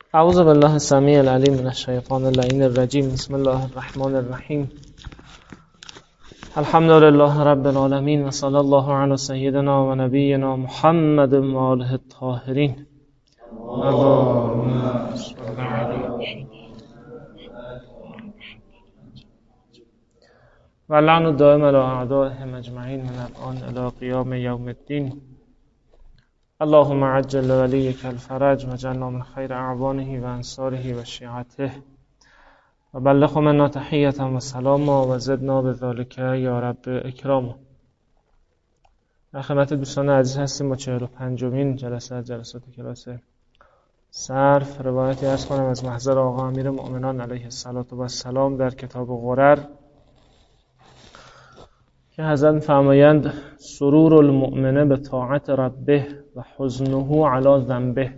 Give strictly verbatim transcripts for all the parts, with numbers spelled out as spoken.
اعوذ بالله السمیع العلیم من الشیطان اللعین الرجیم. بسم الله الرحمن الرحیم. الحمد لله رب العالمین و صلی الله علی سیدنا و نبینا محمد و آله الطاهرین. اللهم صل علی و لعن الدائم علی اعدائهم اجمعین من الان الی قیام یوم الدین. اللهم عجل ولیک الفرج و جعلنا من خیر اعوانه و انصاره و شیعته و بلغ منا تحیة و سلاما و زدنا بذلک یا رب اکراما. در خدمت دوستان عزیز هستیم با چهل و پنجمین جلسه از جلسات کلاس صرف. روایتی عرض کنم از محضر آقا امیر مؤمنان علیه السلام در کتاب غرر که حضرت فرمایند سرور المؤمن به طاعت ربه و حزنه علی ذنبه.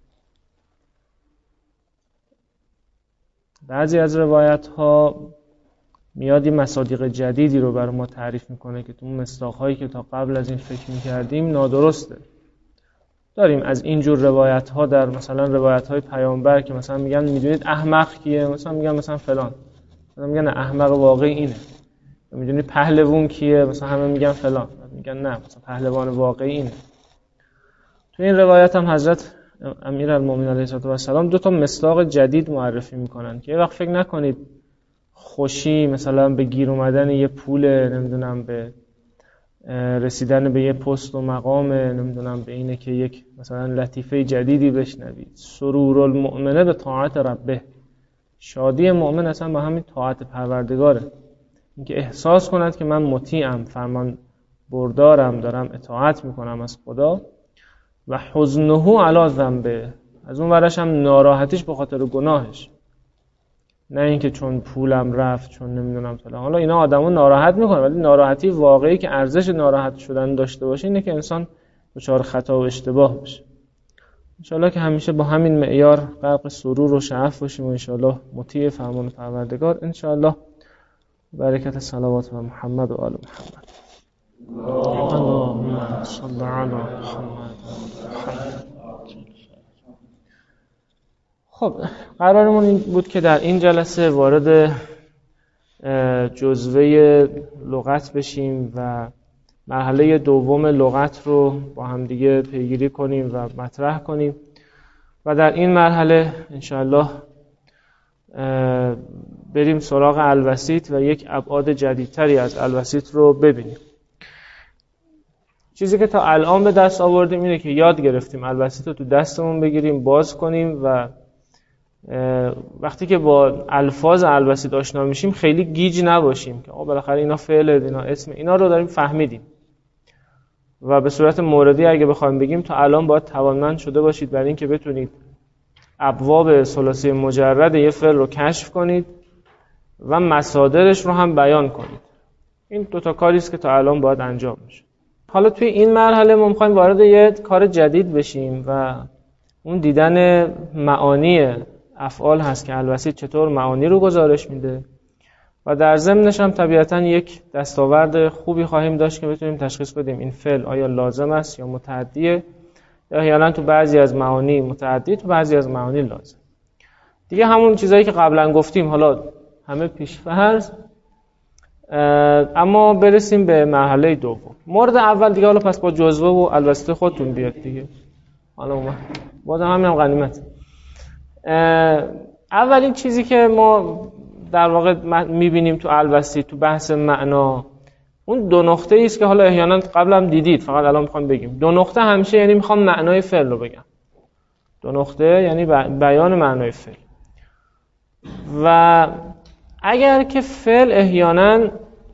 بعضی از روایت ها میاد این مصادیق جدیدی رو برای ما تعریف میکنه که تو مصداق هایی که تا قبل از این فکر میکردیم نادرسته. داریم از اینجور روایت ها در مثلا روایت های پیامبر که مثلا میگن میدونید احمق کیه، مثلا میگن مثلا فلان، مثلا میگن احمق واقعی اینه. میدونید پهلوان کیه، مثلا همه میگن فلان، میگن نه مثلا پهلوان واقعی اینه. تو این روایت هم حضرت امیرالمومنین علیه السلام دو تا مصداق جدید معرفی میکنن که یه وقت فکر نکنید خوشی مثلا به گیر اومدن یه پول، نمیدونم به رسیدن به یه پست و مقام، نمیدونم به اینه که یک مثلا لطیفه جدیدی بشنوید. سرور المؤمنه به طاعت ربه، شادی مؤمن اصلا با همین طاعت پروردگاره، اینکه احساس کند که من مطیعم، فرمان بردارم، دارم اطاعت میکنم از خدا. و حزنه علی ذنبه، از اون ورش هم ناراحتیش به خاطر گناهش، نه اینکه چون پولم رفت، چون نمیدونم فلان. حالا اینا آدمو ناراحت میکنه، ولی ناراحتی واقعی که ارزش ناراحت شدن داشته باشه اینه که انسان دچار خطا و اشتباه بشه. انشالله که همیشه با همین معیار غرق سرور و شعف باشیم و انشالله مطیع فرمان پروردگار. انشالله برکت صلوات و محمد و آل محمد. اللهم صل علی محمد. خب قرارمون این بود که در این جلسه وارد جزوه لغت بشیم و مرحله دوم لغت رو با هم دیگه پیگیری کنیم و مطرح کنیم و در این مرحله انشاءالله بریم سراغ الوسیط و یک ابعاد جدیدتری از الوسیط رو ببینیم. چیزی که تا الان به دست آوردیم اینه که یاد گرفتیم الوسیط رو تو دستمون بگیریم، باز کنیم و وقتی که با الفاظ الوسیط آشنا میشیم خیلی گیج نباشیم که آقا بالاخره اینا فعل، اینا اسم، اینا رو داریم فهمیدیم و به صورت موردی اگه بخوایم بگیم تا الان باید توانمند شده باشید برای اینکه بتونید ابواب ثلاثی مجرد یه فعل رو کشف کنید و مصادرش رو هم بیان کنید. این دو تا کاری است که تا الان باید انجام بشه. حالا توی این مرحله ما می‌خوایم وارد یه کار جدید بشیم و اون دیدن معانی افعال هست که الوسیط چطور معانی رو گزارش میده و در ضمنش هم طبیعتاً یک دستاورد خوبی خواهیم داشت که بتونیم تشخیص بدیم این فعل آیا لازم است یا متعدیه، یا احیانا تو بعضی از معانی متعدی، تو بعضی از معانی لازم. دیگه همون چیزایی که قبلا گفتیم حالا همه پیش‌فرض، اما برسیم به مرحله دوم. مورد اول دیگه حالا پس با جزوه و الوسیط خودتون بیاد دیگه. حالا ما بازم همین هم غنیمت. اولین چیزی که ما در واقع میبینیم تو الوسیط تو بحث معنا اون دو نقطه ایست که حالا احیانا قبلا هم دیدید، فقط الان میخوام بگیم. دو نقطه همیشه یعنی میخوام معنای فعل رو بگم. دو نقطه یعنی بیان معنای فعل. و اگر که فعل احیانا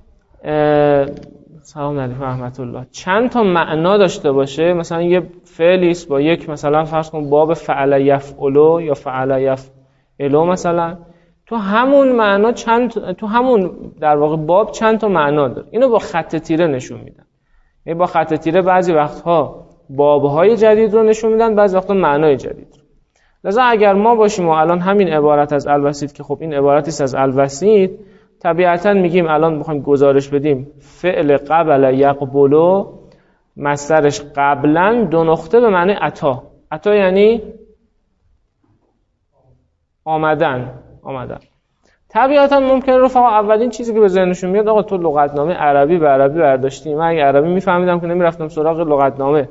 سلام علیکم رحمت الله چند تا معنا داشته باشه، مثلا یه فعلی است با یک مثلا فرض کن باب فعل یفعلو یا فعل یفعلو، مثلا تو همون معنا چند تو همون در واقع باب چند تا معنا داره. اینو با خط تیره نشون میدن. یعنی با خط تیره بعضی وقتها بابهای جدید رو نشون میدن، بعضی وقتا معنای جدید رو. لذا اگر ما باشیم و الان همین عبارت از الوسیط که خب این عبارتی است از الوسیط، طبیعتاً میگیم الان میخوایم گزارش بدیم فعل قبل یقبلو مصدرش قبلا دو نقطه به معنی عطا. عطا یعنی آمدن آمدن طبیعتا ممکنه رفقا اولین چیزی که به ذهنشون میاد آقا تو لغتنامه عربی به عربی برداشتی، من اگه عربی میفهمیدم که نمیرفتم سراغ لغتنامه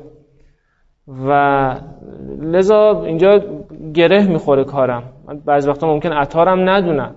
و لذا اینجا گره میخوره کارم. من بعضی وقتا ممکن عطارم ندونم.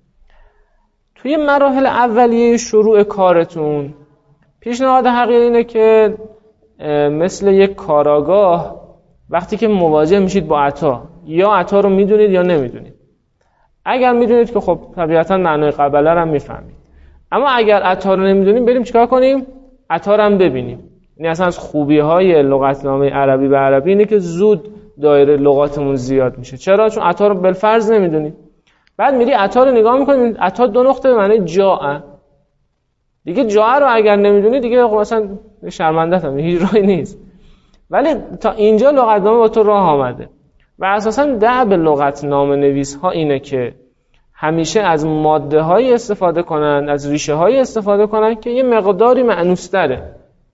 توی مراحل اولیه شروع کارتون پیشنهاد حقیقی اینه که مثل یک کاراگاه وقتی که مواجه میشید با عطا، یا عطا رو میدونید یا نمیدونید. اگر میدونید که خب طبیعتا معنای قبله رو هم میفهمید، اما اگر عطا رو نمیدونیم بریم چیکار کنیم؟ عطا رو هم ببینیم. یعنی اصلا از خوبی های لغتنامه عربی به عربی اینه که زود دایره لغاتمون زیاد میشه. چرا؟ چون عطا رو بالفرض نمیدونید. بعد میری عطا رو نگاه میکنید، عطا دو نقطه به معنی جاء. دیگه جاء رو اگر نمیدونی دیگه مثلا شرمنده‌ام، هیچ راهی نیست. ولی تا اینجا لغتنامه با تو راه آمده و اساساً دأب لغتنامه نویس ها اینه که همیشه از ماده های استفاده کنن، از ریشه های استفاده کنن که یه مقداری مأنوس‌تره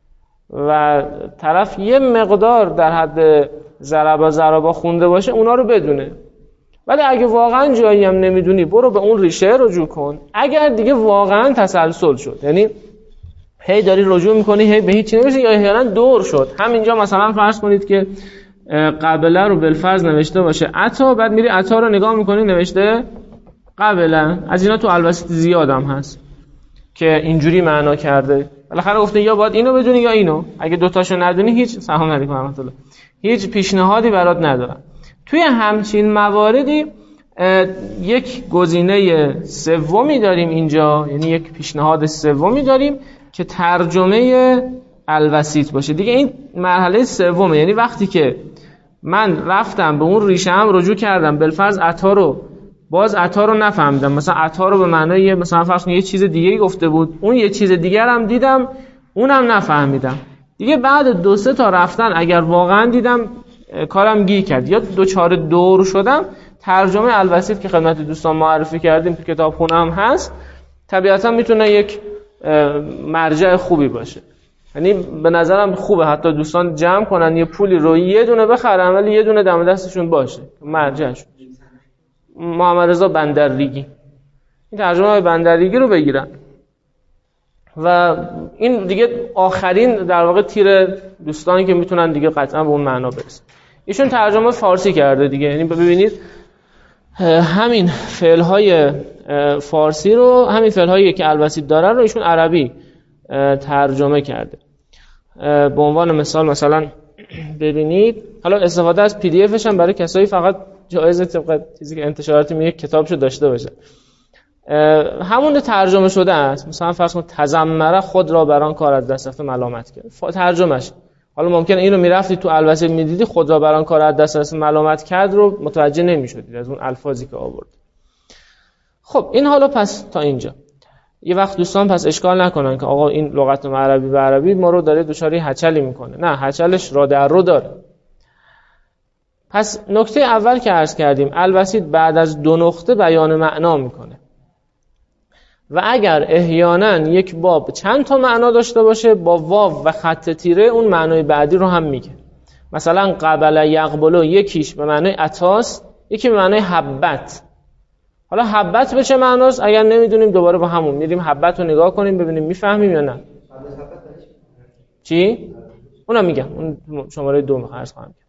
و طرف یه مقدار در حد ضربا ضربا خونده باشه اونا رو بدونه. ولی اگه واقعا جایی هم نمیدونی برو به اون ریشه رجوع کن. اگر دیگه واقعا تسلسل شد، یعنی هی داری رجوع میکنی هی به هیچی نمیشه یا احیانا دور شد، همینجا مثلا فرض کنید که قبله رو بالفرض نوشته باشه عطا، بعد میری عطا رو نگاه میکنی نوشته قبله. از اینا تو الوسط زیادم هست که اینجوری معنا کرده. بالاخره گفته یا باید اینو بدونی یا اینو. اگه دوتاشو ندونی هیچ سلام علیکم و رحمت الله هیچ پیشنهادی برات ندارم. توی همچین مواردی یک گزینه سومی داریم اینجا، یعنی یک پیشنهاد سومی داریم که ترجمه الوسیط باشه. دیگه این مرحله سومه، یعنی وقتی که من رفتم به اون ریشه هم رجوع کردم، بالفرض عطا رو باز عطا رو نفهمیدم، مثلا عطا رو به معنای مثلا فرض کن یه چیز دیگه گفته بود، اون یه چیز دیگه هم دیدم اونم نفهمیدم. دیگه بعد دو سه تا رفتن اگر واقعا دیدم کارم گیر کرد یا دوچار دور شدم، ترجمه الوسیط که خدمت دوستان معرفی کردیم تو کتابخونه هم هست، طبیعتا میتونه یک مرجع خوبی باشه. یعنی به نظرم خوبه حتی دوستان جمع کنن یه پولی رو یه دونه بخرن ولی یه دونه دم دستشون باشه مرجعشون. محمد رضا بندرریگی، این ترجمه های بندرریگی رو بگیرن و این دیگه آخرین در واقع تیر دوستانی که میتونن دیگه قطعا به اون معنا برسن. ایشون ترجمه فارسی کرده دیگه، یعنی ببینید همین فعل های فارسی رو، همین فعل هایی که الوسیط داره رو ایشون عربی ترجمه کرده. به عنوان مثال مثلا ببینید، حالا استفاده از پی دی افش هم برای کسایی فقط جایزه طبق چیزی که انتشاراتی میگه کتابشو داشته باشه. همون ترجمه شده است. مثلا فرض کن تذمره خود را بران کار از دست رفته ملامت کرد، ترجمهش. حالا ممکنه اینو میرفتی تو الوسیط میدیدی خود را بران کار از دست رفته ملامت کرد رو متوجه نمیشدید از اون الفاظی که آورد. خب این حالا پس تا اینجا یه وقت دوستان پس اشکال نکنن که آقا این لغتنامه عربی به عربی ما رو داره دچاری هچلی میکنه. نه، هچلش را در رو داره. پس نکته اول که عرض کردیم الوسیط بعد از دو نقطه بیان معنا میکنه و اگر احیانا یک باب چند تا معنا داشته باشه با واو و خط تیره اون معنای بعدی رو هم میگه. مثلا قبل یقبلو یکیش به معنای عطاست، یکی به معنای حبت. حالا حبت به چه معناست اگر نمیدونیم دوباره با همون میریم حبت رو نگاه کنیم ببینیم میفهمیم یا نه. چی؟ اونم میگم، اون شماره دو میخوام عرض کنم.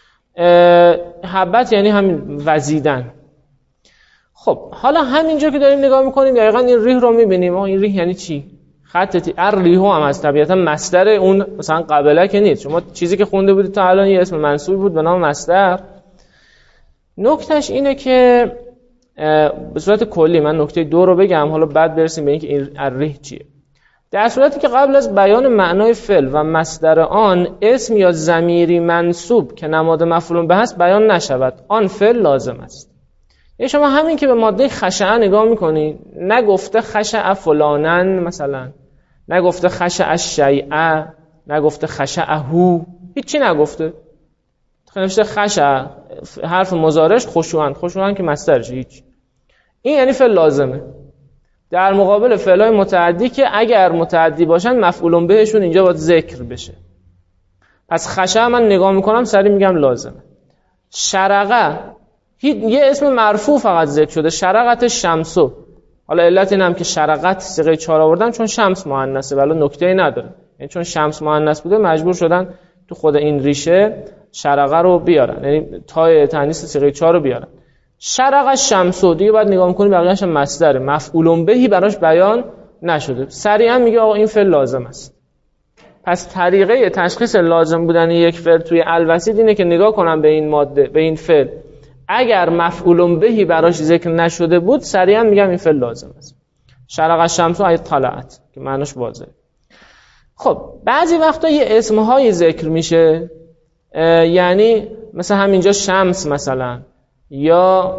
حبت یعنی همین وزیدن. خب حالا همینجا که داریم نگاه میکنیم دقیقاً این ریح رو میبینیم. این ریح یعنی چی؟ خط تی ار ریحو هم از طبیعتا مصدر اون مثلا قبله که نیست. شما چیزی که خونده بودید تا الان یه اسم منصوب بود به نام مصدر. نکتهش اینه که به صورت کلی من نکته دو رو بگم حالا بعد برسیم به اینکه این الریح چیه. در صورتی که قبل از بیان معنای فعل و مصدر آن اسم یا ضمیری منصوب که نماد مفعول به هست بیان نشود، آن فعل لازم است. یعنی شما همین که به ماده خشع نگاه میکنی، نگفته خشع فلانن مثلا، نگفته خشع الشیء، نگفته خشعهو، هیچی نگفته. نوشته خشع، حرف مضارعش خشوعن، خشوعن که مصدرشه هیچ. این یعنی فعل لازمه. در مقابل فعلای متعدی که اگر متعدی باشن مفعول بهشون اینجا باید ذکر بشه. پس خشع من نگاه میکنم سری میگم لازمه. شرقه یه اسم مرفوع فقط ذکر شده، شرقت شمسو. حالا علت این هم که شرقت صیغه چهار آوردن چون شمس مؤنثه، ولی نکته‌ای نداره. یعنی چون شمس مؤنث بوده مجبور شدن تو خود این ریشه شرقه رو بیارن، یعنی تای تانیث صیغه چهار رو بیارن. شرق شمسو دیگه بعد نگاه می‌کنی بقیه‌اش مصدره، مفعول بهی براش بیان نشده. سریعا میگه آقا این فعل لازم است. پس طریقه تشخیص لازم بودن یک فعل توی الوسیط اینه که نگاه کنم به این ماده، به این فعل، اگر مفعول بهی براش ذکر نشده بود سریعا میگم این فعل لازم است. شرق الشمس ای طلعت که معناش واضحه. خب بعضی وقتا یه اسم‌های ذکر میشه، یعنی مثلا همینجا شمس مثلا یا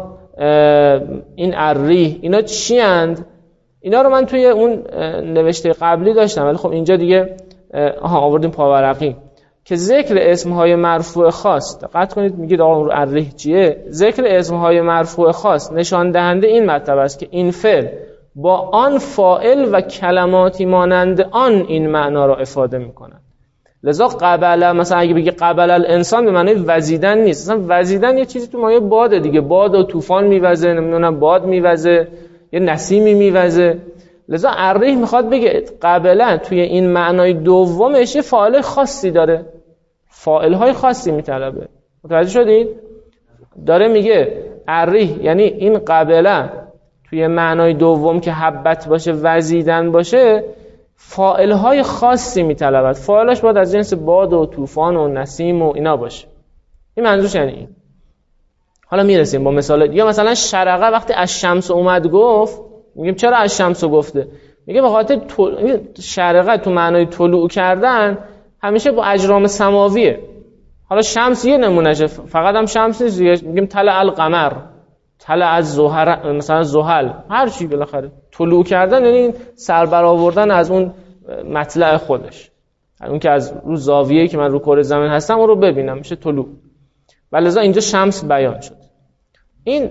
این الریح، اینا چی اند؟ اینا رو من توی اون نوشته قبلی داشتم ولی خب اینجا دیگه آها آوردیم پاورقی که ذکر اسمهای مرفوع خاص. دقت کنید میگید آقا الریح چیه؟ ذکر اسمهای مرفوع خاص نشان دهنده این مطلب است که این فعل با آن فاعل و کلماتی مانند آن این معنا را افاده میکنند. لذا قبل، مثلا اگه بگی قبل الانسان به معنی وزیدن نیست، مثلا وزیدن یه چیزی تو مایه باده دیگه، باد و طوفان میوزه، نمیدونم باد میوزه، یه نسیمی میوزه. لذا الریح میخواد بگه قبلا توی این معنای دومش یه فاعل خاصی داره، فاعل های خاصی میطلبه. متوجه شدید؟ داره میگه الریح یعنی این قبلا توی معنای دوم که حبت باشه، وزیدن باشه، فاعل های خاصی میطلبد. فاعلش باید از جنس باد و طوفان و نسیم و اینا باشه. این منظورش یعنی این. حالا میرسیم با مثال. یا مثلا شرقه وقتی از شمس اومد گفت، میگیم چرا از شمس گفته؟ میگه به خاطر طل... شرقه تو معنای طلوع کردن همیشه با اجرام سماویه. حالا شمس یه نمونهشه، فقط هم شمس نیست، میگیم طلع القمر، طلع از زهر، مثلا زحل، هر چی بالاخره طلوع کردن یعنی سر برآوردن از اون مطلع خودش، اون که از رو زاویه‌ای که من رو کره زمین هستم اون رو ببینم میشه طلوع. ولذا اینجا شمس بیان شد. این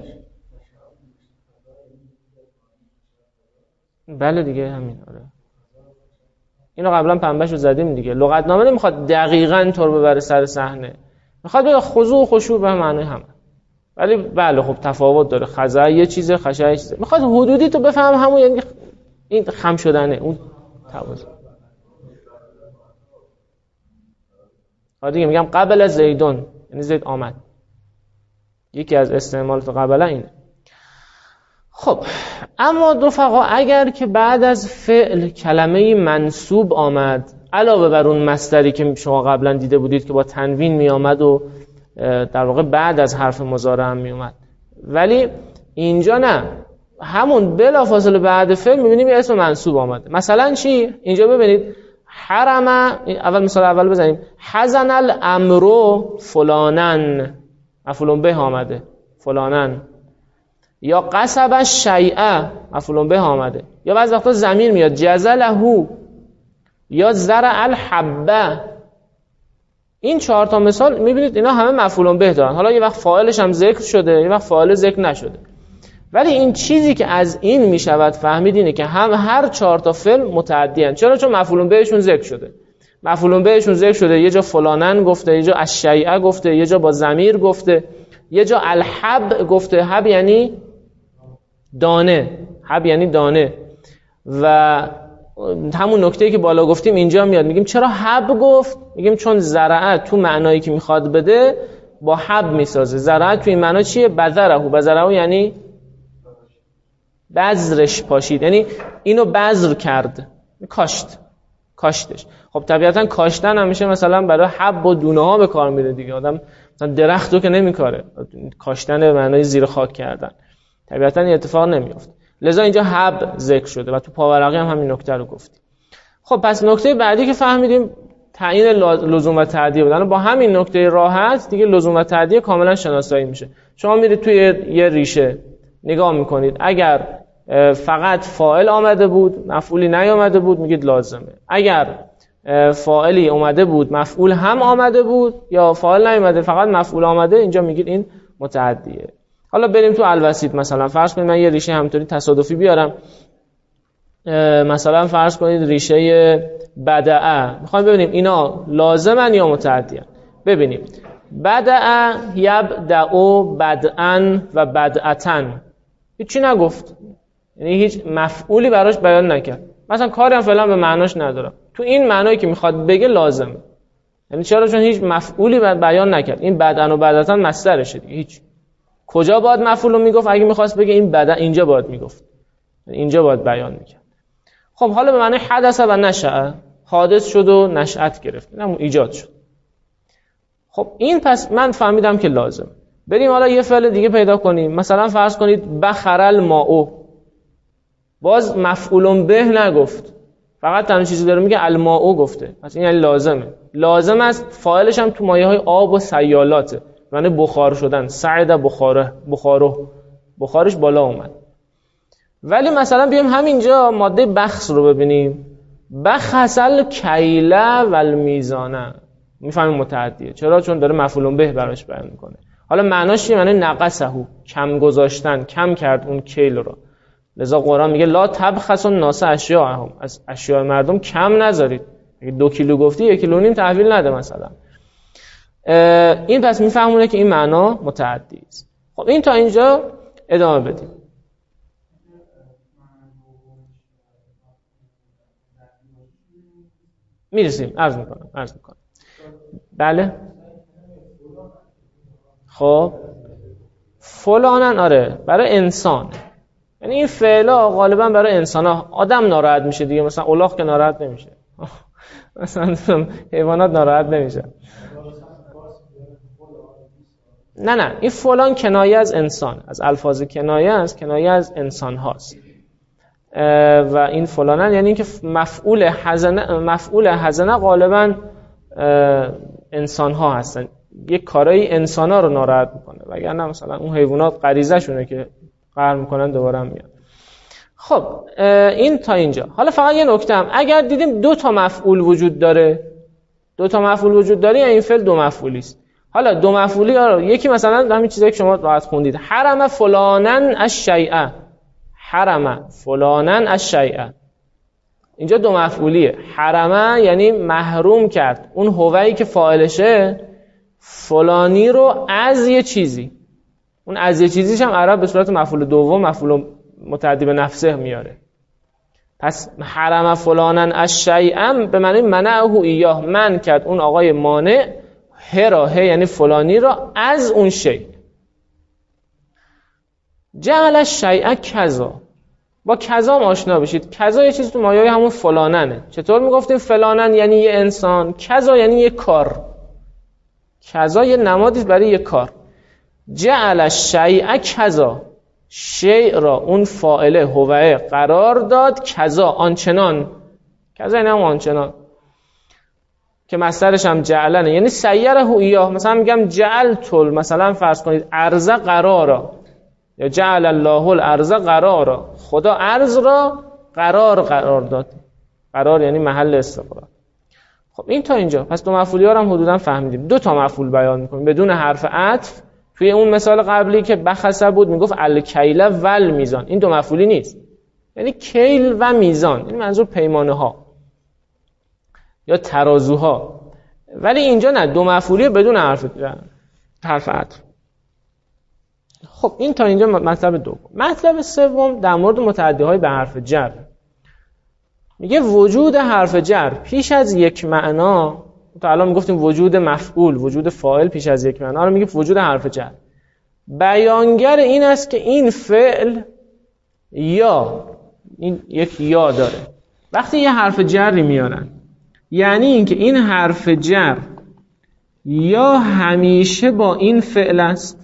بله دیگه همین. آره اینو قبلا پنبهشو زدیم دیگه. لغتنامه نمیخواد دقیقاً طور ببره سر صحنه، میخواد بگه خضوع و خشوع به معنی هم، ولی بله خب تفاوت داره. خضع یه چیزه، خشع یه چیزه. میخواد حدودی تو بفهم همون، یعنی این خم شدنه اون توازن. آره دیگه میگم قبل از زیدون یعنی زید آمد. یکی از استعمالات قبلا اینه. خب اما رفقا اگر که بعد از فعل کلمه منصوب آمد علاوه بر اون مصدری که شما قبلا دیده بودید که با تنوین می آمد و در واقع بعد از حرف مضارع هم می اومد، ولی اینجا نه، همون بلافاصله بعد فعل میبینیم یه اسم منصوب آمده. مثلا چی؟ اینجا ببینید حرم، اول مثال اول بزنیم، حزن الامر فلانن، مفعول به آمده فلانن. یا قصب الشیء، مفعول به آمده. یا بعضی وقتا ضمیر میاد جزله، یا زرع الحبه. این چهار تا مثال میبینید اینا همه مفعول به دارن. حالا یه وقت فاعلش هم ذکر شده، یه وقت فاعل ذکر نشده، ولی این چیزی که از این میشود فهمید اینه که هم هر چهار تا فعل متعدی ان. چرا؟ چون مفعول بهشون ذکر شده. مفعول بهشون ذکر شده، یه جا فلانن گفته، یه جا الشیء گفته، یه جا با ضمیر گفته، یه جا الحب گفته. حب یعنی دانه، حب یعنی دانه. و همون نکته‌ای که بالا گفتیم اینجا میاد. میگیم چرا حب گفت؟ میگیم چون زرعه تو معنایی که میخواد بده با حب میسازه. زرعه تو این معنا چیه؟ بذره. بذره یعنی بذرش پاشید، یعنی اینو بذر کرد، کاشت، کاشتش. خب طبیعتا کاشتن همیشه مثلا برای حب و دونه ها به کار میره دیگه. آدم مثلا درختو که نمیکاره، کاشتن به معنای زیر خاک کردن، طبیعتا این اتفاق نمیافته. لذا اینجا حب ذکر شده و تو پاورقی هم همین نکته رو گفتیم. خب پس نکته بعدی که فهمیدیم تعیین لزوم و تعدیه بودن. با همین نکته راحت دیگه لزوم و تعدیه کاملا شناسایی میشه. شما میرید توی یه ریشه نگاه میکنید، اگر فقط فاعل آمده بود مفعولی نیامده بود میگید لازمه، اگر فاعلی اومده بود مفعول هم آمده بود یا فاعل نیامده فقط مفعول آمده اینجا میگید این متعدیه. حالا بریم تو الوسیط. مثلا فرض کنید من یه ریشه همینطوری تصادفی بیارم، مثلا فرض کنید ریشه بدعه، میخوایم ببینیم اینا لازمن یا متعدیان. ببینیم بدع یبدع بدعا و بدعتا، هیچی نگفت، یعنی هیچ مفعولی براش بیان نکرد. مثلا کاری هم فعلا به معناش ندارم، تو این معنایی که میخواد بگه لازمه. یعنی چرا؟ چون هیچ مفعولی بیان نکرد. این بدعا و بدعتا مصدرشه دیگه. هیچ کجا باید مفعول رو میگفت؟ اگه میخواست بگه این بدع، اینجا باید میگفت، اینجا باید بیان میکرد. خب حالا به معنی حدث و نشأ، حادث شد و نشأت گرفت، اینم ایجاد شد. خب این پس من فهمیدم که لازم. بریم حالا یه فعل دیگه پیدا کنیم. مثلا فرض کنید بخر الماء، باز مفعول به نگفت، فقط تنها چیزی داره میگه الماء گفته، پس این یعنی لازمه. لازم است فاعلش هم تو مایه های آب و سیالاته، یعنی بخار شدن، صعد بخاره، بخارو، بخارش بالا اومد. ولی مثلا بیایم همینجا ماده بخس رو ببینیم، بخسل کیله و المیزانه، میفهمیم متعدیه. چرا؟ چون داره مفعول به براش بیان میکنه. حالا معناش چیه؟ معنی نقصه، کم گذاشتن، کم کرد اون کیل رو. لذا قرآن میگه لا تبخسوا الناس اشیاءهم، از اشیاء مردم کم نذارید. اگه دو کیلو گفتی یک کیلو نیم تحویل نده مثلا. این پس میفهمونه که این معنا متعدی است. خب این تا اینجا ادامه بدیم. میرسیم. عرض میکنم عرض میکنم بله. خب فلانن، آره برای انسان، یعنی این فعلا غالبا برای انسان ها. آدم ناراحت میشه دیگه، مثلا الاغ که ناراحت نمیشه، مثلا حیوانات ناراحت نمیشه. نه نه این فلان کنایه از انسان، از الفاظ کنایه است، کنایه از انسان هاست. و این فلانن یعنی که مفعول حزنه، مفعول حزنه غالبا انسان ها هستن، یک کارایی انسان ها رو ناراحت میکنه، وگرنه مثلا اون حیوانات غریزه شونه که قهر میکنن دوباره هم میاد. خب این تا اینجا. حالا فقط یه نکته هم، اگر دیدیم دو تا مفعول وجود داره، دو تا مفعول وجود داره، یعنی این فعل دو مفعولی است. حالا دو مفعولی ها، یکی مثلا همین چیزایی که شما راحت خوندید، حرم فلانن الشیء، حرم فلانن الشیء، اینجا دو مفعولیه. حرمه یعنی محروم کرد، اون هوایی که فاعلشه فلانی رو از یه چیزی، اون از یه چیزیش هم عرب به صورت مفعول دوم، مفعول متعدی به نفسه میاره. پس حرم فلانن الشیء به معنی منعه ایاه، من کرد اون آقای مانع، هرا ه یعنی فلانی را از اون شی. جعل الشیء کذا، با کذا هم آشنا بشید. کذا یه چیز تو مایه همون فلاننه. چطور میگفتیم فلانن یعنی یه انسان، کذا یعنی یه کار، کذا یه نمادی برای یه کار. جعل الشیء کذا، شیء را اون فاعله هوه قرار داد، کذا آنچنان، کذا یعنی هم آنچنان که مصدرش هم جعلنه، یعنی سیره ایاه. مثلا میگم جعلت، مثلا فرض کنید ارض قرارا، یا جعل الله الارض قرارا، خدا ارض را قرار قرار داد. قرار یعنی محل استقرار. خب این تا اینجا. پس دو مفعولی ها رو هم حدودا فهمیدیم. دو تا مفعول بیان میکنیم بدون حرف عطف. توی اون مثال قبلی که بخسه بود میگفت الکیل و المیزان، این دو مفعولی نیست، یعنی کیل و میزان، این منظور پیمانه ها یا ترازوها. ولی اینجا نه، دو مفعولی بدون حرف حرف عطف. خب این تا اینجا مطلب دوم. مطلب سوم در مورد متعدی‌های به حرف جر. میگه وجود حرف جر پیش از یک معنا، تا الان میگفتیم وجود مفعول، وجود فاعل پیش از یک معنا، رو میگه وجود حرف جر بیانگر این است که این فعل یا این یک یا داره. وقتی یه حرف جری میارن یعنی اینکه این حرف جر یا همیشه با این فعل است،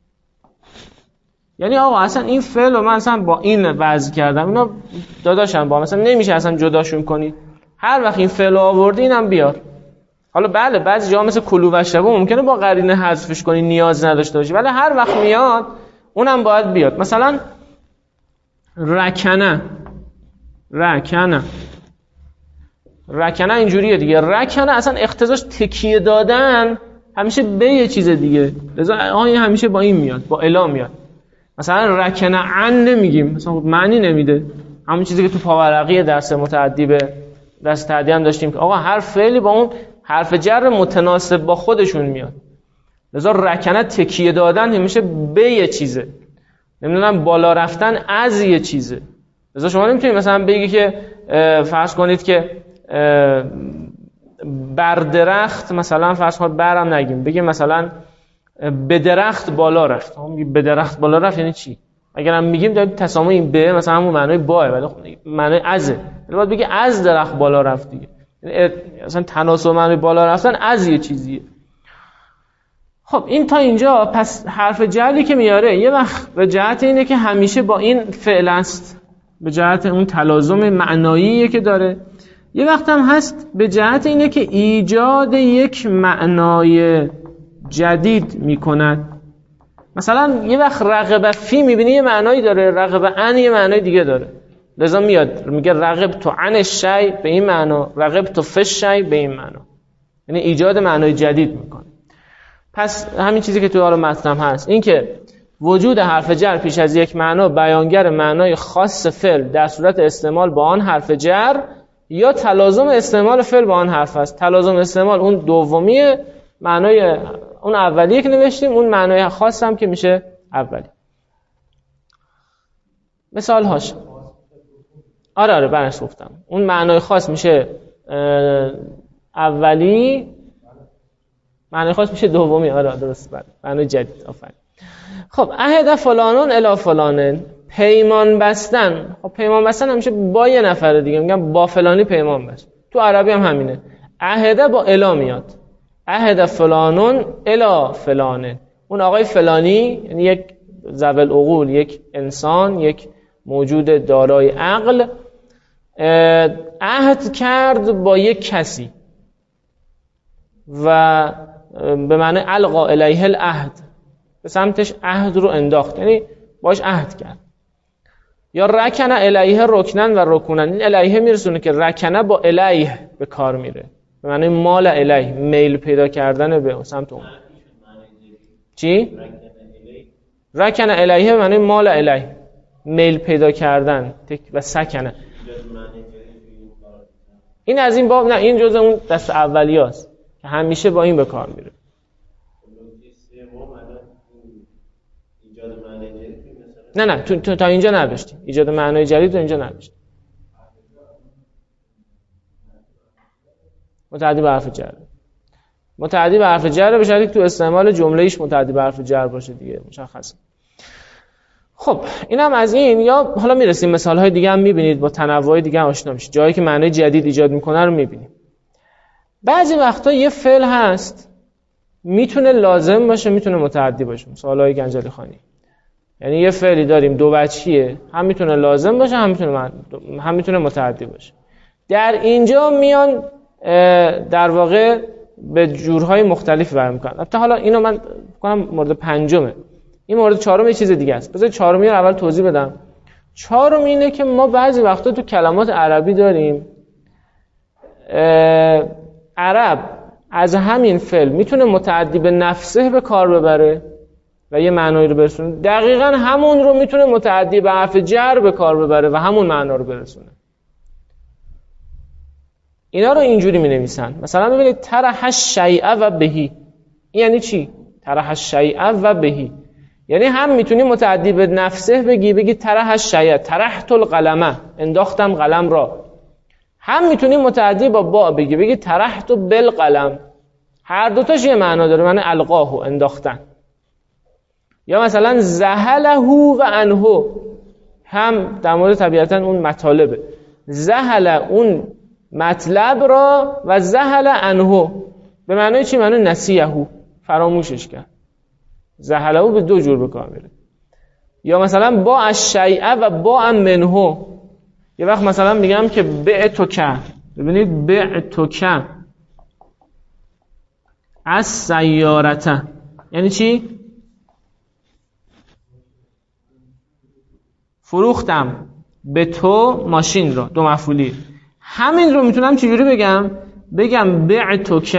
یعنی آقا اصلا این فعل رو من اصلا با این وضع کردم، اینا داداشم با مثلا نمیشه اصلا جداشون کنید، هر وقت این فعل رو آوردی اینم بیار. حالا بله بعضی جا مثل کلو و شبه ممکنه با قرینه حذفش کنی نیاز نداشته باشی، ولی هر وقت میاد اونم باید بیاد. مثلا رکنه، رکنه رکنه اینجوریه دیگه. رکنه اصلا اقتضاش تکیه دادن همیشه به یه چیز دیگه، لذا آن همیشه با این میاد، با الا میاد. مثلا رکنه عن نمیگیم، مثلا معنی نمیده. همون چیزی که تو پاورقی درس متعدی به درس تعدی هم داشتیم که آقا هر فعلی با اون حرف جر متناسب با خودشون میاد. لذا رکنه تکیه دادن همیشه به یه چیزه، نمیدونم بالا رفتن از یه چیزه. لذا شما نمیتونید مثلا بگی که فرض کنید که بر درخت، مثلا فرض کنید برم نگیم، بگیم مثلا به درخت بالا رفت. هم به درخت بالا رفت یعنی چی؟ اگر هم میگیم داریم تسامح این به مثلا همون معنای باه، ولی معنای ازه. یعنی باید بگی از درخت بالا رفت دیگه. یعنی مثلا تناسب معنای بالا رفتن از یه چیزیه. خب این تا اینجا. پس حرف جری که میاره یه وقت به جهت اینه که همیشه با این فعل است، به جهت اون تلازم معناییه که داره. یه وقت هم هست به جهت اینه که ایجاد یک معنای جدید میکند. مثلا یه وقت رغب فی میبینی یه معنایی داره، رغب عن یه معنای دیگه داره. لذا میاد میگه رغب تو عن الشیء به این معنا، رغب تو فی الشیء به این معنا، یعنی ایجاد معنای جدید میکنه. پس همین چیزی که تو حالا متن هست، این که وجود حرف جر پیش از یک معنا بیانگر معنای خاص فعل در صورت استعمال با آن حرف جر یا تلازم استعمال فعل با آن حرف است. تلازم استعمال اون دومیه، معنای اون اولیه که نوشتیم، اون معنای خاص هم که میشه اولی. مثال هاش آره آره برش گفتم، اون معنای خاص میشه اولی، معنای خاص میشه دومی. آره درست، بله معنای جدید. آفرین. خب عهد فلانون الی فلانن، پیمان بستن. خب پیمان بستن همیشه با یه نفر دیگه، میگم با فلانی پیمان بست. تو عربی هم همینه، عهد با الی میاد. عهد فلانون الی فلانن، اون آقای فلانی یعنی یک ذوی العقول، یک انسان، یک موجود دارای عقل، عهد کرد با یک کسی و به معنی القا الیه العهد، به سمتش عهد رو انداخت، یعنی باش عهد کرد. یا رکنه الیه رکنن و رکونن، این الیه میرسونه که رکنه با الیه به کار میره، به معنی مال الیه، میل پیدا کردن به سمت اون. چی؟ رکنه الیه به معنی مال الیه، میل پیدا کردن و سکنه. این از این باب نه، این جزء اون دست اولیاست که همیشه با این به کار میره. نه نه تو, تو تا اینجا نوشتیم، ایجاد معنای جدید رو اینجا نوشتیم. متعدی به حرف جر، متعدی به حرف جر به شرطی که تو استعمال جمله ایش متعدی به حرف جر باشه دیگه، مشخصه. خب اینم از این. یا حالا میرسیم مثال های دیگه هم میبینید، با تنوع دیگه هم آشنا میشید، جایی که معنای جدید ایجاد میکنه رو میبینیم. بعضی وقتا یه فعل هست میتونه لازم باشه میتونه متعدی باشه، مثال های گنجلی خانی. یعنی یه فعلی داریم دو وجهیه، هم میتونه لازم باشه هم میتونه هم میتونه متعدی باشه. در اینجا میان در واقع به جورهای مختلفی برمی میکنن. البته حالا اینو من کنم مورد پنجمه، این مورد چهارم یه چیز دیگه است. بذار چهارمی رو اول توضیح بدم. چهارم اینه که ما بعضی وقتا تو کلمات عربی داریم عرب از همین فعل میتونه متعدی به نفسه به کار ببره و یه معنایی رو برسونه، دقیقاً همون رو میتونه متعدی به حرف جر به کار ببره و همون معنا رو برسونه. اینا رو اینجوری می نویسن. مثلا ببینید طرح الشیء و بهی، این یعنی چی؟ طرح الشیء و بهی یعنی هم میتونی متعدی به نفسه بگی، بگی طرح الشیء، طرحت القلمه، انداختم قلم را. هم میتونی متعدی با با بگی، بگی طرحت بالقلم. هر دوتاش یه معنا داره، معنی القاه، انداختن. یا مثلا زهله و عنه، هم در مورد طبیعتا اون مطالبه. زهله اون مطلب را و زهل عنه به معنی چی؟ معنی نسیهو، فراموشش کرد. زهلهو به دو جور به کار میره. یا مثلا با الشیء و با منه، یه وقت مثلا میگم که بعتک، ببینید بعتک از سیارته یعنی چی؟ فروختم به تو ماشین را، دو مفعولی. همین رو میتونم چجوری بگم؟ بگم بعتک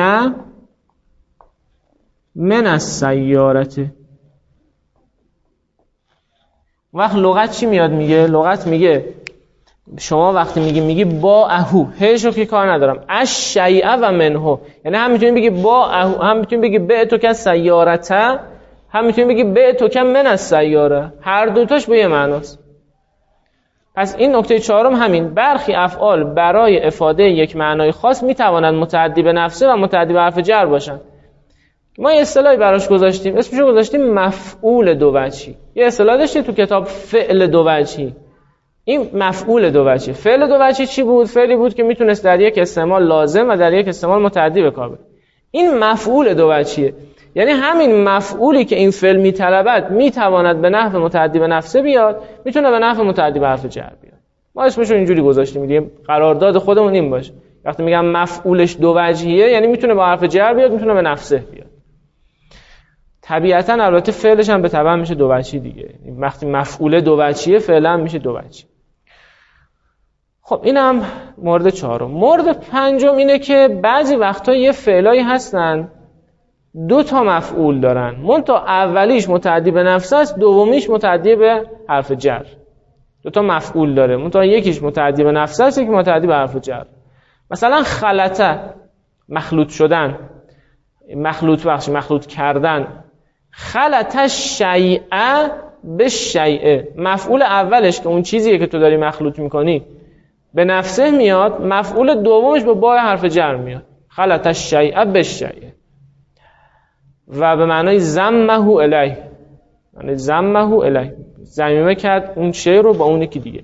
من السیارته. وقت لغت چی میاد میگه؟ لغت میگه شما وقتی میگی میگی با اهو، هشو که کار ندارم، اش شیعه و منهو، یعنی هم میتونی بگی با اهو، هم میتونی بگی به تو که سیارته، هم میتونی بگی به تو که من از سیاره، هر دوتاش به یه معناست. پس این نکته چهارم همین، برخی افعال برای افاده یک معنای خاص میتوانند متعدی به نفسه و متعدی به حرف جر باشند. ما یه اصطلاحی براش گذاشتیم، اسمشو گذاشتیم مفعول دو وجهی. یه اصطلاح داشتیم تو کتاب فعل دو وجهی. این مفعول دو وجهی. فعل دو وجهی چی بود؟ فعلی بود که میتونست در یک استعمال لازم و در یک استعمال متعدی به کار بره. این مفعول دو وجهیه، یعنی همین مفعولی که این فعل میطلبد میتواند به نحو متعدی به نفسه بیاد، میتونه به نحو متعدی به حرف جر بیاد. ما اسمشو اینجوری گذاشتیم، میگیم قرارداد خودمون این باشه. وقتی میگم مفعولش دو وجهیه یعنی میتونه به حرف جر بیاد، میتونه به نفسه بیاد. طبیعتاً البته فعلش هم به تبع میشه دو وجهی دیگه. وقتی مفعول دو وجهیه فعلا میشه دو وجهی. خب اینم مورد چهارم. مورد پنجم اینه که بعضی وقتا یه فعلایی هستن دو تا مفعول دارن، منتها اولیش متعدی به نفسه است، دومیش متعدی به حرف جر. دو تا مفعول داره، منتها یکیش متعدی به نفسه است، یکی متعدی به حرف جر. مثلا خلطه، مخلوط شدن، مخلوط بخش، مخلوط کردن. خلطه شیعه به شیعه، مفعول اولش که اون چیزیه که تو داری مخلوط میکنی به نفسه میاد، مفعول دومش به با حرف جر میاد، خلطه شیعه به شیعه، و به معنای زمه الیه، یعنی زمه الیه، ضمیمه کرد اون شی رو با اون یکی دیگه.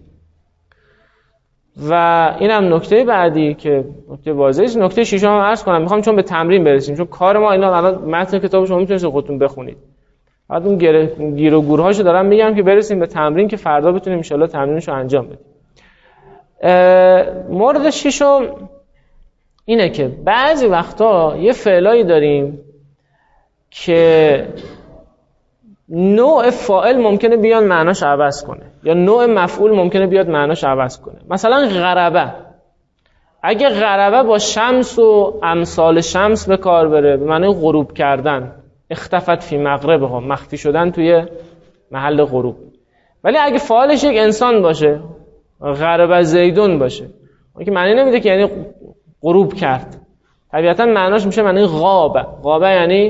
و اینم نکته بعدی که نکته واضحه. نکته ششم هم عرض کنم، میخوام چون به تمرین برسیم، چون کار ما اینا الان متن کتاب شما میتونید خودتون بخونید، بعد اون گیر و گورهاشو دارم میگم که برسیم به تمرین که فردا بتونیم ان شاء الله تمرینشو انجام بدیم. مورد ششم اینه که بعضی وقتا یه فعلایی داریم که نوع فاعل ممکنه بیان معناش عوض کنه، یا نوع مفعول ممکنه بیاد معناش عوض کنه. مثلا غربه، اگه غربه با شمس و امثال شمس به کار بره، به معنای غروب کردن، اختفت فی مغربها، مخفی شدن توی محل غروب. ولی اگه فاعلش یک انسان باشه، غربه زیدون باشه، اون که معنی نمیده که یعنی غروب کرد، طبیعتا معناش میشه معنی غابه. غابه یعنی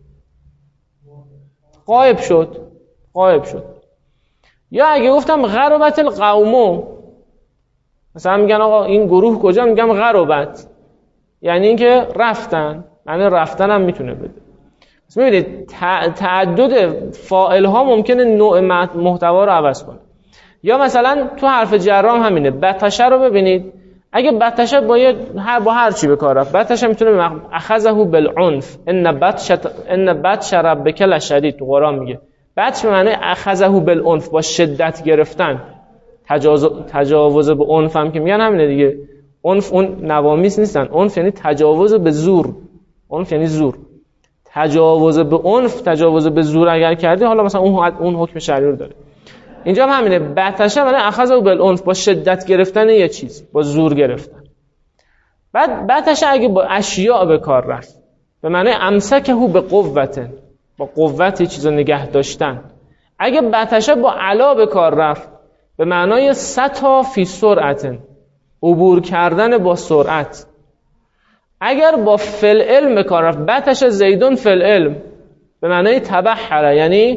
غایب شد، غایب شد. یا اگه گفتم غربت القوم، مثلا میگن آقا این گروه کجا، میگم غربت، یعنی اینکه رفتن، معنی رفتن هم میتونه بده. پس میبینید تعدد فاعل ها ممکنه نوع محتوا رو عوض کنه. یا مثلا تو حرف جرام همینه، بطشه رو ببینید، اگه بطشه با یه با هر چی به کار رفت، بطشه میتونه به اخذه بالعنف، ان بطش ان بطش ربک لشدید، تو قرآن میگه بطش به معنی اخذه بالعنف، با شدت گرفتن، تجاوز تجاوز به عنف هم که میگن همینه دیگه. عنف اون نوامیس نیستن، عنف یعنی تجاوز به زور، عنف یعنی زور. تجاوز به عنف، تجاوز به زور اگر کردی، حالا مثلا اون اون حکم شرعی رو داره. اینجا هم همینه، بطشه معنی اخذه بالعنف، با شدت گرفتن یه چیز، با زور گرفتن. بعد بطشه اگه با اشیاء به کار رفت، به معنی امسکه به قوت، با قوت چیزو نگه داشتن. اگه بطشه با علا به کار رفت، به معنای سطا فی سرعت، عبور کردن با سرعت. اگر با فل علم به کار رفت، بطشه زیدون فل علم، به معنای تبحر، یعنی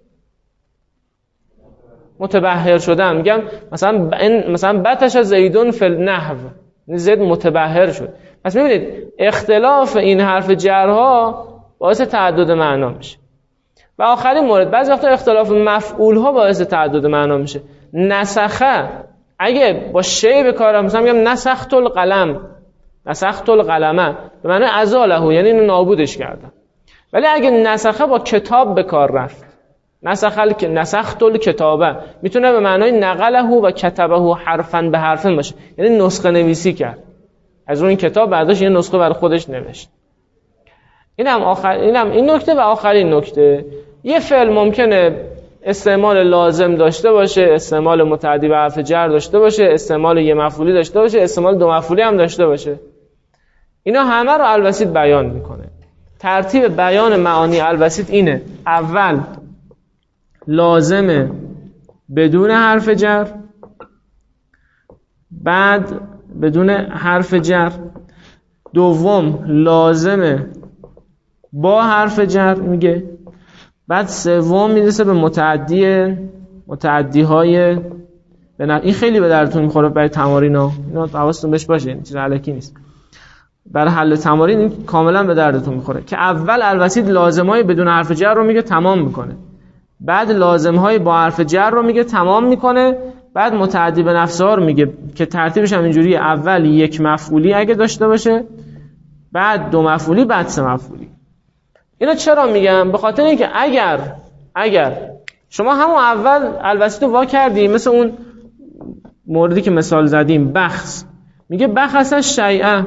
متبحر شدن. میگم مثلا مثلا بطش زیدون فل نحو، زید متبحر شد. پس میبینید اختلاف این حرف جرها باعث تعدد معنا میشه. و آخرین مورد، بعضی وقتا اختلاف مفعول ها باعث تعدد معنا میشه. نسخه اگه با شی به کار رفت، مثلا میگم نسخت القلم، نسخت القلمه، به معنی ازاله، یعنی اینو نابودش کردم. ولی اگه نسخه با کتاب به کار رفت، نسخل که نسخت الکتابه، میتونه به معنای نقله و کتبه حرفاً به حرفاً باشه، یعنی نسخه نویسی کرد، از روی این کتاب برداشت یه نسخه برای خودش نوشت. اینم آخر اینم این نکته. و آخرین نکته، یه فعل ممکنه استعمال لازم داشته باشه، استعمال متعدی به حرف جر داشته باشه، استعمال یه مفعولی داشته باشه، استعمال دو مفعولی هم داشته باشه. اینا همه رو الوسیط بیان میکنه. ترتیب بیان معانی الوسیط اینه: اول لازمه بدون حرف جر، بعد بدون حرف جر، دوم لازمه با حرف جر میگه، بعد سوم میرسه به متعدی متعدی های بنا... این خیلی به درتون میخوره برای تمارینا، اینا حواستون بهش باشه، این چیز الکی نیست. برای حل تمارین این کاملا به دردتون میخوره که اول الوسیط لازمای بدون حرف جر رو میگه تمام میکنه، بعد لازمهای با حرف جر رو میگه تمام میکنه، بعد متعدی به نفسه ها رو میگه که ترتیبش هم اینجوریه، اول یک مفعولی اگه داشته باشه، بعد دو مفعولی، بعد سه مفعولی. اینا چرا میگم؟ به خاطر اینکه اگر اگر شما همون اول الوسیط رو وا کردی، مثل اون موردی که مثال زدیم بخص، میگه بخص شیئا،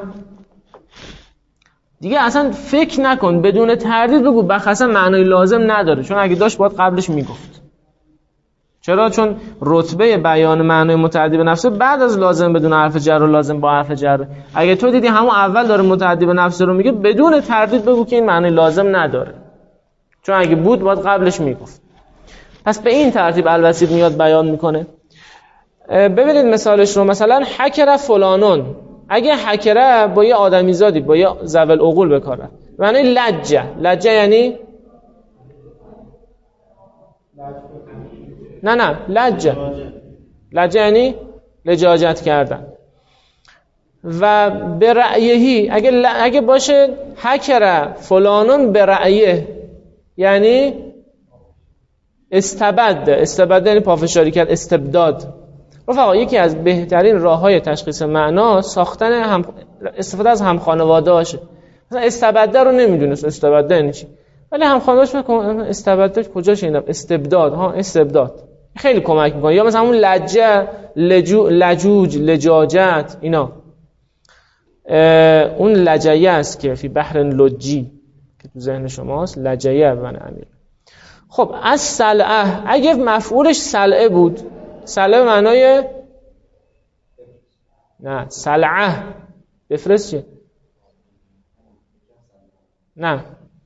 دیگه اصلا فکر نکن، بدون تردید بگو بخص معنای لازم نداره، چون اگه داشت باید قبلش میگفت. چرا؟ چون رتبه بیان معنای متعدی به نفسه بعد از لازم بدون حرف جر و لازم با حرف جر. اگه تو دیدی همون اول داره متعدی به نفسه رو میگه، بدون تردید بگو که این معنای لازم نداره، چون اگه بود باید قبلش میگفت. پس به این ترتیب الوسیط میاد بیان میکنه. ببینید مثالش رو، مثلا حکر فلانون، اگه حکره با یه آدمیزادی با یه ذوی العقول بکاره، معنی لجه. لجه یعنی نه نه لجه لجه یعنی لجاجت کردن. و به رأیهی اگه ل... اگه باشه حکره فلانون به رأیه، یعنی استبد. استبد یعنی پافشاری کرد، استبداد. رفقا یکی از بهترین راه‌های تشخیص معنا ساختن هم... استفاده از هم خانواده هاشه. مثلا استبده رو نمیدونست استبده یعنی چی، ولی هم خانواده‌اش میگن استبده کجاش اینا، استبداد ها، استبداد خیلی کمک میکنه. یا مثلا همون لجه، لجو، لجوج، لجاجت، اینا اون لجیه است که فی بحر لجی که تو ذهن شماست، لجیه من امیر. خب از سلعه، اگه مفعولش سلعه بود، سلعه معنای نه سلعه بفرست چیه؟ نه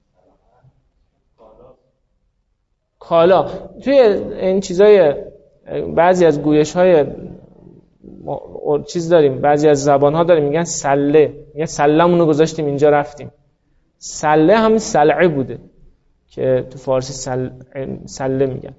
کالا. توی این چیزای بعضی از گویش های چیز داریم، بعضی از زبان ها داریم میگن سله، میگن سلمونو گذاشتیم اینجا رفتیم. سله هم سلعه بوده که تو فارسی سل... سله میگن.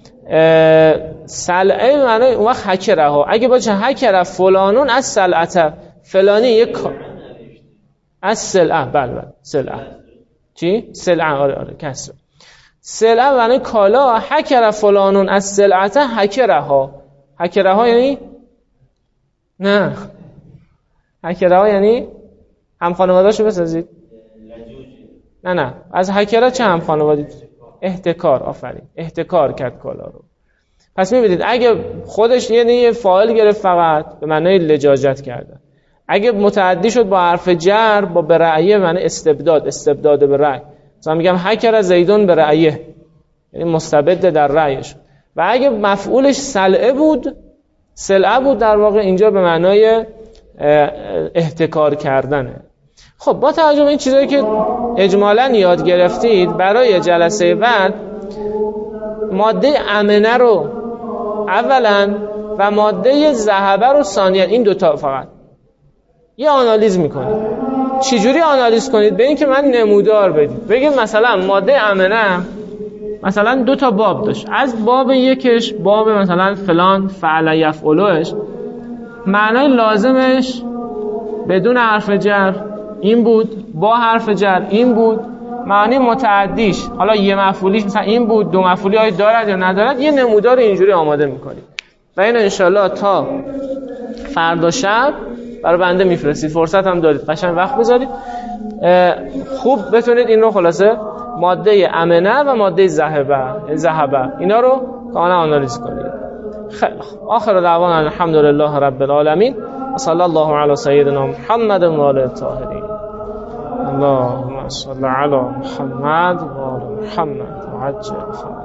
سلعه معنی اون وقت حکره ها، اگه باشه حکره فلانون از سلعته، فلانی یک از سلعه، بله بله سلعه چی؟ سلعه، آره آره کسر. سلعه معنی کالا، حکره فلانون از سلعته حکره ها. حکره ها یعنی نه، حکره ها یعنی هم خانواده‌شو بسازید. نه نه از حکره چه هم خانوادی؟ احتکار. آفرین، احتکار کرد کالا رو. پس میبینید اگه خودش یعنی یه فاعل گرفت فقط به معنی لجاجت کرده، اگه متعدی شد با حرف جر با به رأیه معنی استبداد، استبداد به رأی. مثلا میگم حکر زیدون به رأیه، یعنی مستبد در رأیش. و اگه مفعولش سلعه بود، سلعه بود در واقع، اینجا به معنای احتکار کردنه. خب با توجه به این چیزایی که اجمالاً یاد گرفتید، برای جلسه بعد ماده امنه رو اولاً و ماده ذهبه رو ثانیاً، این دوتا فقط یه آنالیز میکنید. چجوری آنالیز کنید؟ به این که من نمودار بدید، بگید مثلا ماده امنه مثلا دو تا باب داشت، از باب یکش باب مثلا فلان فعل یفعلوش، معنای لازمش بدون حرف جر این بود، با حرف جر این بود، معنی متعدیش حالا یه مفعولیش مثلا این بود، دو مفعولی های دارد یا ندارد، یه نمودار اینجوری آماده میکنید و اینو انشالله تا فردا شب برای بنده میفرستید. فرصت هم دارید، قشنگ وقت بذارید، خوب بتونید این رو خلاصه ماده امنه و ماده ذهبه ذهبه اینا رو کاملا آنالیز کنید. خیلی آخر دعوانا الحمدلله رب العالمین و صلی الله علی سیدنا محمد و آله الطاهرین. اللهم صل علی محمد و آل محمد و عجل